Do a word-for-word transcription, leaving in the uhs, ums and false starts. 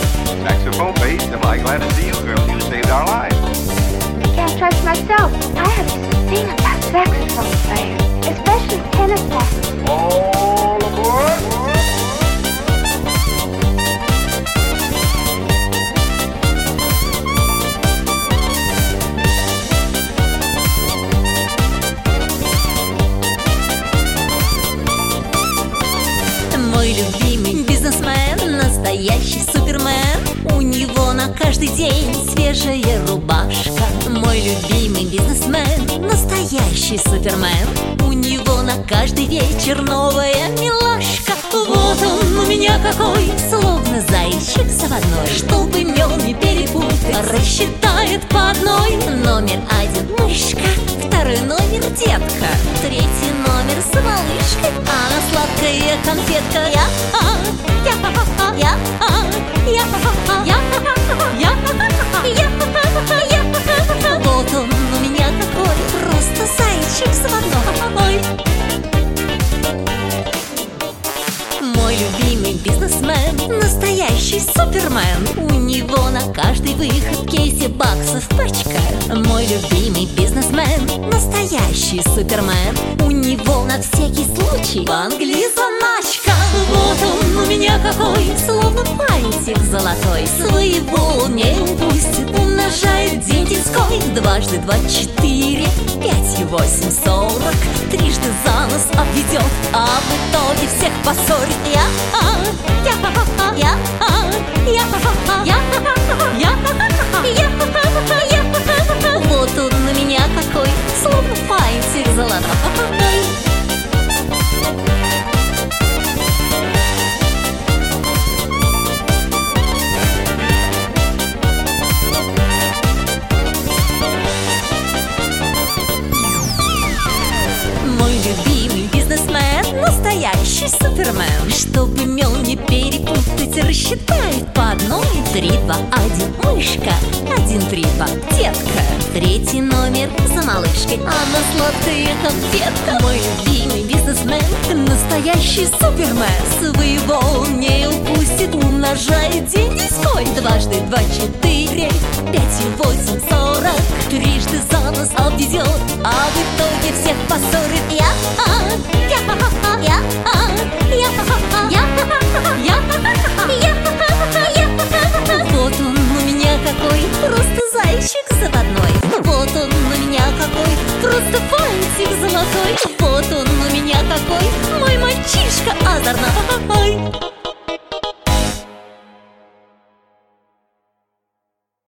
Saxophone bass, am I glad to see you, girl? You saved our lives. Can't trust myself. I have this thing about saxophone players, especially tenor saxophone. All aboard! Мой любимый бизнесмен, настоящий супермен. У него на каждый день свежая рубашка. Мой любимый бизнесмен, настоящий супермен. У него на каждый вечер новая милашка. Вот он у меня какой, словно зайчик заводной. Чтобы мел не перепутать, рассчитает по одной. Номер один мышка, второй номер детка, третий номер с малышкой. Она сладкая конфетка. Я, а, я, а, я, а, я, а, я, я, я, я. Вот он у меня какой, просто зайчик заводной. Мой любимый бизнесмен, настоящий супермен. У него на каждый выход кейси баксов пачка. Мой любимый бизнесмен, настоящий супермен. У него на всякий случай в Англии заначка. Вот он у меня какой, словно пальчик золотой. Своего не упустит, умножает день деньской. Дважды два четыре, пять и восемь сорок. Трижды за нос обведет, а в итоге всех поссорит. Я, а, я, а, я, а, я, а, я, я, я, я. Вот он на меня какой, словно пальчик золотой. Мой любимый бизнесмен, настоящий супермен. Чтобы мел не перепутать, рассчитает по одной. Три, два, один, мышка, один, три, два, детка, третий номер за малышкой. Она сладкая конфетка. Мой любимый бизнесмен, настоящий супермен. Своего не упустит, умножает день деньской. Дважды два четыре, пять и восемь сорок. Трижды за нос обведет, а в итоге всех поссорит. Я, а, я, а, я, а, я, а, я, я, я, я. Вот он у меня какой, просто зайчик заводной. Вот он у меня какой, просто фантик золотой. Вот он у меня какой, мой мальчишка озорной.